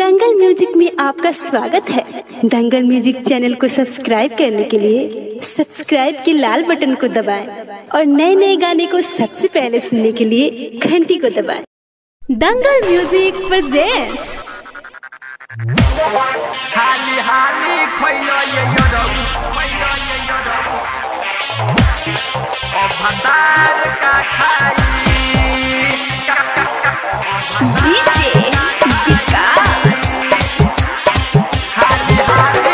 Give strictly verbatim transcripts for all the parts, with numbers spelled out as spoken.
दंगल music में आपका स्वागत है। दंगल म्यूजिक चैनल को सब्सक्राइब करने के लिए सब्सक्राइब के लाल बटन को दबाएं और नए नए गाने को सबसे पहले सुनने के लिए घंटी को दबाएं। Dangal music presents. हाली हाली खोइलो ये योदो खोइलो ये योदो ओ भंडार का खाई डीजे विकास। हाली हाली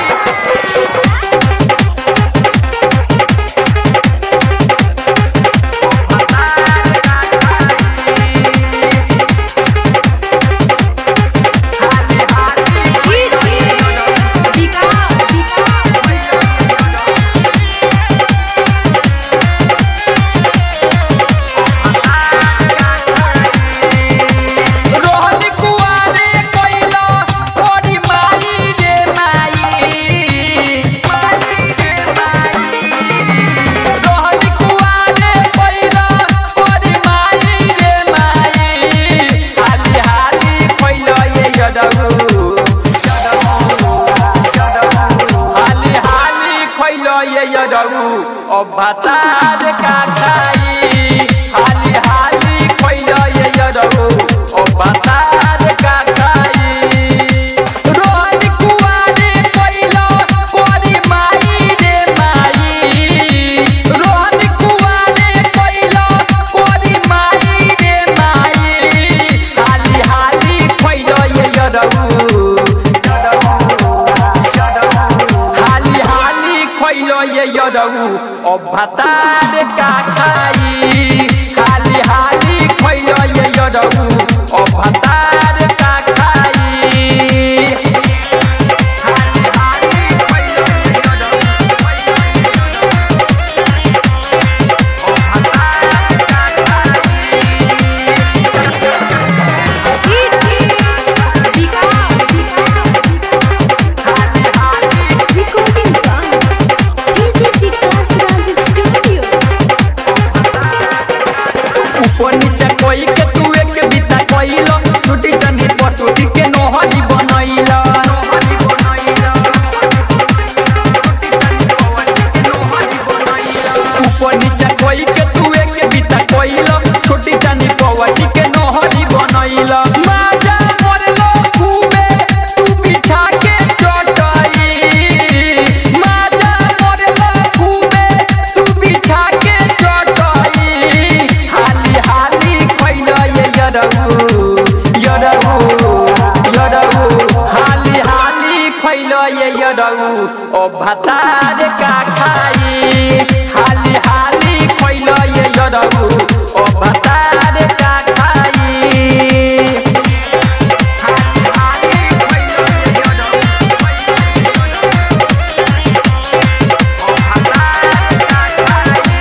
ओ भतार का खाई हाली हाली खोइलो ये योदो ओ भतार का खाई रोहन कुआरे खोइलो कोरी माई रे माई रोहन कुआरे खोइलो कोरी माई रे माई हाली हाली खोइलो ये योदो ये योदो ओ भतार का खाई हाली हाली खोइलो ये योदो ओ भतार का खाई हाली हाली खोइलो ये योदो ओ भतार का कोई के तू एक बीता कोइलो छुटी चंदी पटुटी के नोहरी बनैला नोहरी बनैला छुटी चंदी पवटी के नोहरी बनैला ऊपर नीचे कोई के तू एक बीता कोइलो छुटी चंदी पवटी के नोहरी बनैला माजा मोरलो खूबे तू बिछा के चटई माजा मोरलो खूबे तू बिछा के चटई हाली हाली योदो हाली हाली खोइलो ये योदो ओ भतार का खाई हाली हाली खोइलो ये योदो ओ भतार का खाई हाली हाली खोइलो ये योदो ओ भतार का खाई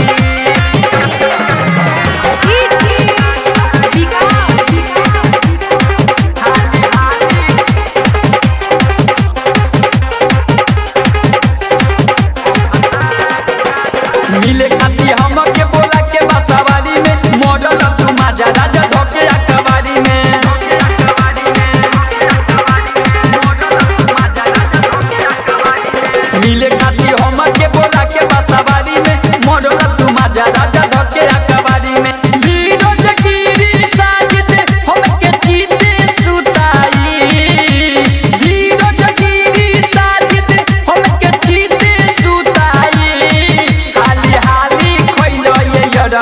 मिले खाती हमके बोला के बसवारी में मॉडल तू माजा राजा धोके अखबारी में मिले खाती हमके बोला के बसवारी में मॉडल तू माजा राजा धोके अखबारी में हीरो जकीरी साजिद हमके जीते सुताई हीरो जकीरी साजिद हमके जीते सुताई हाली हाली खोइलो ये योदो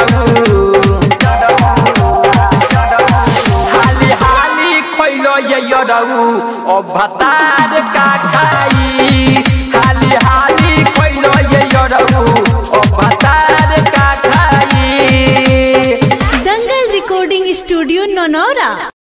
हाली हाली खोइलो ये योदो ओ भतार का खाई हाली हाली खोइलो ये योदो ओ भतार का खाई। Dangal recording studio Naunaura.